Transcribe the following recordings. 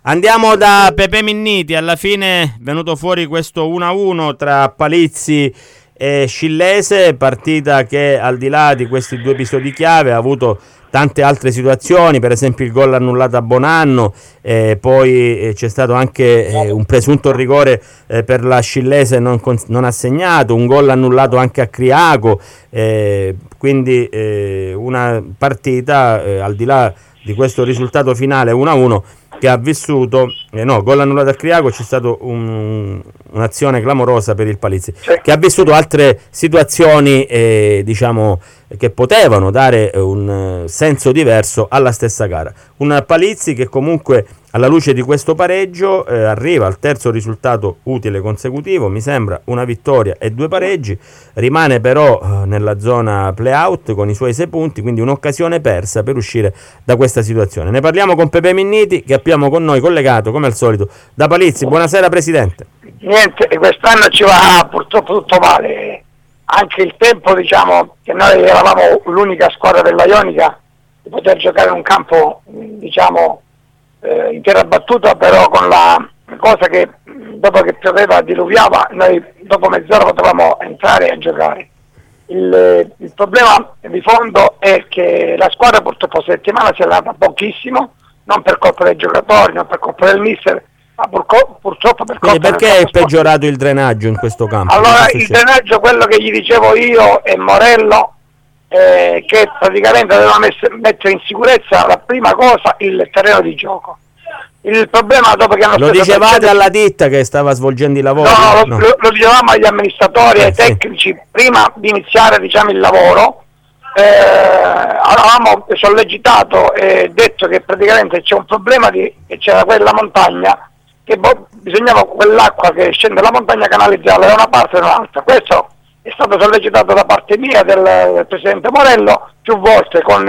Andiamo da Pepe Minniti. Alla fine è venuto fuori questo 1-1 tra Palizzi e Scillese, partita che al di là di questi due episodi chiave ha avuto tante altre situazioni, per esempio il gol annullato a Bonanno, poi c'è stato anche un presunto rigore per la Scillese non assegnato, un gol annullato anche a Criaco, quindi una partita al di là di questo risultato finale 1-1 che ha vissuto, gol annullato a Criaco, c'è stato un'azione clamorosa per il Palizzi, che ha vissuto altre situazioni diciamo che potevano dare un senso diverso alla stessa gara. Un Palizzi che comunque alla luce di questo pareggio arriva al terzo risultato utile consecutivo, mi sembra una vittoria e 2 pareggi, rimane però nella zona play-out con i suoi 6 punti, quindi un'occasione persa per uscire da questa situazione. Ne parliamo con Pepe Minniti, che abbiamo con noi collegato come al solito da Palizzi. Buonasera Presidente. Niente, quest'anno ci va purtroppo tutto male, anche il tempo, diciamo che noi eravamo l'unica squadra della Ionica di poter giocare in un campo, diciamo, in terra battuta, però con la cosa che dopo che pioveva, diluviava, noi dopo mezz'ora potevamo entrare a giocare. Il problema di fondo è che la squadra purtroppo settimana si è allenata pochissimo, non per colpa dei giocatori, non per colpa del mister, ma purtroppo per colpa perché è peggiorato il drenaggio in questo campo? Allora il drenaggio, quello che gli dicevo io e Morello, che praticamente doveva mettere in sicurezza la prima cosa il terreno di gioco. Il problema dopo che hanno lo dicevate alla ditta che stava svolgendo i lavori? No. Lo dicevamo agli amministratori e ai tecnici prima di iniziare, diciamo, il lavoro. Avevamo sollecitato e detto che praticamente c'è un problema che c'era quella montagna che bisognava quell'acqua che scende dalla montagna canalizzarla da una parte e da un'altra. Questo è stato sollecitato da parte mia, del Presidente Morello, più volte con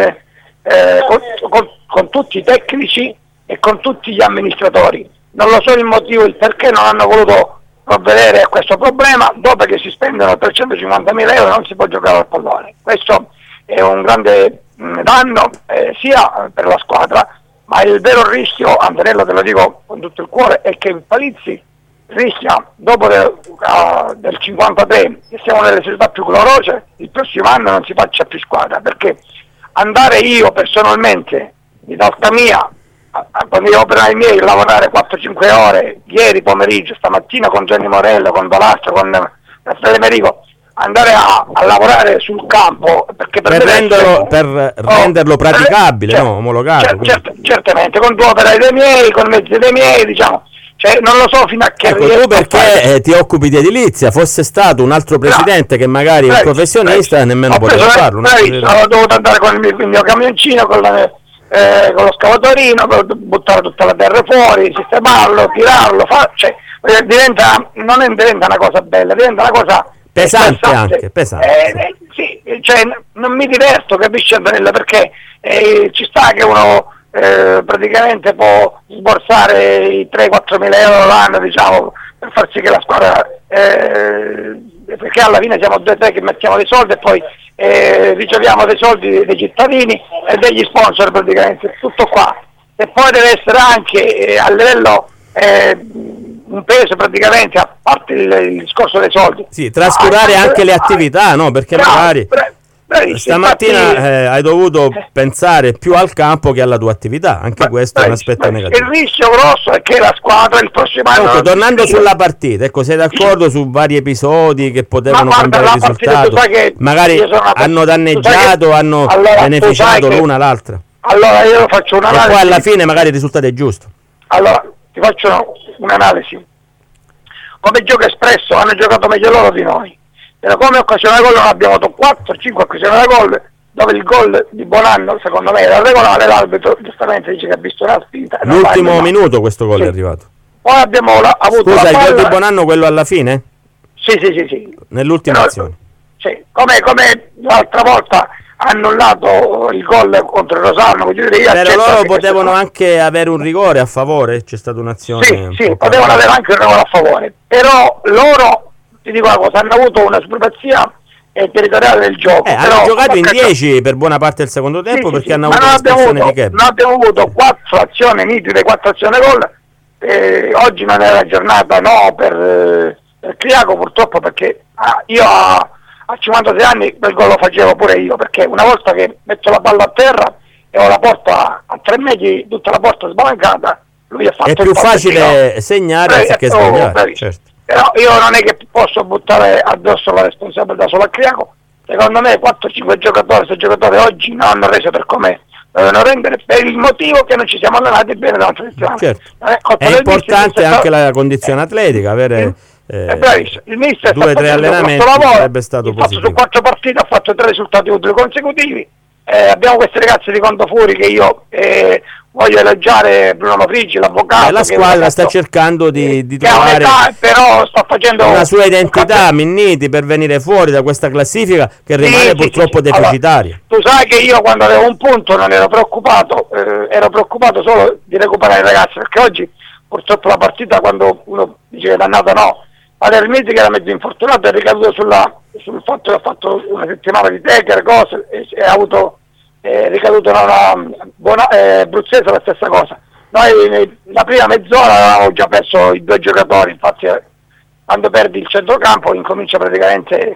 tutti i tecnici e con tutti gli amministratori. Non lo so il motivo, il perché non hanno voluto provvedere a questo problema. Dopo che si spendono 350.000 euro non si può giocare al pallone. Questo è un grande danno sia per la squadra, ma il vero rischio, Antonello, te lo dico con tutto il cuore, è che il Palizzi rischia, dopo del 53, che siamo nelle società più gloriose, il prossimo anno non si faccia più squadra, perché andare io personalmente di tasca mia, con gli operai miei, lavorare 4-5 ore ieri pomeriggio, stamattina con Gianni Morello, con Balastro, con Raffaele Merico, andare a lavorare sul campo perché per renderlo praticabile, omologato. Certamente, con 2 operai dei miei, con mezzi dei miei, diciamo. Cioè, non lo so fino a che tu perché ti occupi di edilizia, fosse stato un altro presidente che magari è un professionista nemmeno poteva farlo. Ho dovuto andare con il mio camioncino, con lo scavatorino, per buttare tutta la terra fuori, sistemarlo, tirarlo, non diventa una cosa bella, diventa una cosa pesante anche. Sì, cioè non mi diverto, capisci Antonella, perché ci sta che uno praticamente può sborsare i 3-4 mila euro l'anno, diciamo, per far sì che la squadra, perché alla fine siamo 2-3 che mettiamo dei soldi e poi riceviamo dei soldi dei cittadini e degli sponsor, praticamente tutto qua. E poi deve essere anche a livello un peso, praticamente, a parte il discorso dei soldi. Sì, trascurare anche le attività, no? Perché magari stamattina hai dovuto pensare più al campo che alla tua attività, anche questo è un aspetto negativo. Il rischio grosso è che la squadra il prossimo anno... tornando sulla partita, ecco, sei d'accordo su vari episodi che potevano cambiare il risultato? Magari hanno danneggiato, hanno beneficiato l'una l'altra. Allora io faccio un'analisi. E poi alla fine magari il risultato è giusto. Allora, ti faccio un'analisi. Come gioco espresso hanno giocato meglio loro di noi. Però come occasione da gol non abbiamo avuto 4-5 occasioni da gol, dove il gol di Bonanno secondo me era regolare, l'arbitro giustamente dice che ha visto una spinta. L'ultimo minuto questo gol è arrivato. Poi abbiamo avuto il gol di Bonanno, quello alla fine? Sì. Nell'ultima azione. Sì, come l'altra volta hanno annullato il gol contro il Rosarno. Però loro potevano anche avere un rigore a favore, c'è stata un'azione. Sì, potevano avere anche un rigore a favore, però loro, ti dico una cosa, hanno avuto una supremazia territoriale del gioco. Hanno giocato in 10 per buona parte del secondo tempo, perché hanno avuto ma l'espulsione di Keb. non abbiamo avuto 4 azioni nitide, 4 azioni gol, oggi non è la giornata per Criaco, purtroppo, perché io a 56 anni quel gol lo facevo pure io, perché una volta che metto la palla a terra e ho la porta a 3 metri, tutta la porta sbalancata, lui ha fatto è più facile segnare che sbagliare, certo. Però io non è che posso buttare addosso la responsabilità solo a Criaco. Secondo me 4-5 giocatori, 6 giocatori oggi non hanno reso per come dovevano rendere, per il motivo che non ci siamo allenati bene da una settimana. Certo. È importante anche la condizione atletica, avere il mister 2 o 3 allenamenti sarebbe stato positivo. Su 4 partite ha fatto 3 risultati utili consecutivi. Abbiamo questi ragazzi di Contofuori che io voglio elogiare, Bruno Mafrigi, l'avvocato. La squadra sta cercando di trovare però sta facendo una sua identità, Minniti, per venire fuori da questa classifica che rimane purtroppo deficitaria. Allora, tu sai che io quando avevo un punto non ero preoccupato, ero preoccupato solo di recuperare i ragazzi, perché oggi purtroppo la partita, quando uno dice che è dannata, no, Palermiti che era mezzo infortunato è ricaduto sul fatto che ha fatto una settimana di techer, cose, e ha avuto ricaduto Bruzzese la stessa cosa. Noi la prima mezz'ora avevamo già perso i 2 giocatori, infatti quando perdi il centrocampo incomincia praticamente,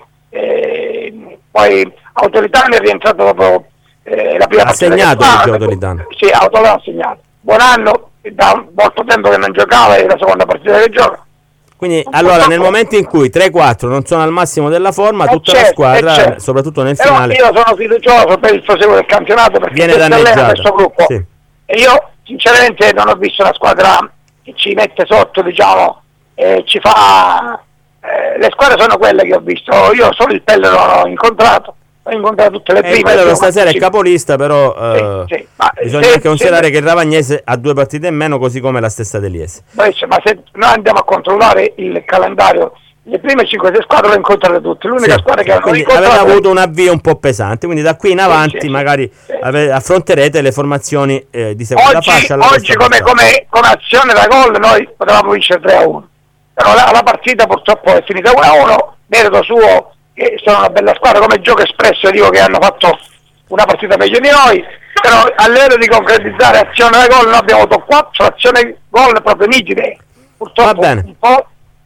poi Autoritano è rientrato dopo la prima partita. Ha segnato Autoritano? Sì, Autoritano ha segnato. Buonanno, da molto tempo che non giocava, è la seconda partita che gioca. Quindi allora nel momento in cui 3-4 non sono al massimo della forma, tutta la squadra, soprattutto nel finale, io sono fiducioso per il proseguo del campionato, perché viene danneggiata questo gruppo, sì. E io sinceramente non ho visto una squadra che ci mette sotto, diciamo, ci fa le squadre sono quelle che ho visto. Io solo il Pelle non ho incontrato tutte le prime. Quello stasera è capolista, però sì. bisogna anche considerare che il Ravagnese ha 2 partite in meno, così come la stessa Deliese. Ma se noi andiamo a controllare il calendario, le prime 5-6 squadre le incontrate tutte. L'unica squadra che hanno incontrato, aveva avuto un avvio un po' pesante, quindi da qui in avanti magari affronterete le formazioni di seconda fascia. Oggi come azione da gol noi potevamo vincere 3-1, però la partita purtroppo è finita 1-1, merito suo, che sono una bella squadra, come gioco espresso dico che hanno fatto una partita meglio di noi, però a livello di concretizzare azione da gol noi abbiamo avuto 4 azioni gol proprio nitide, purtroppo. Va bene,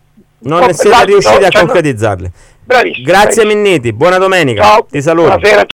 non siete riusciti a concretizzarle. Bravissimo. Grazie Minniti, buona domenica. Ciao. Ti saluto. Buonasera.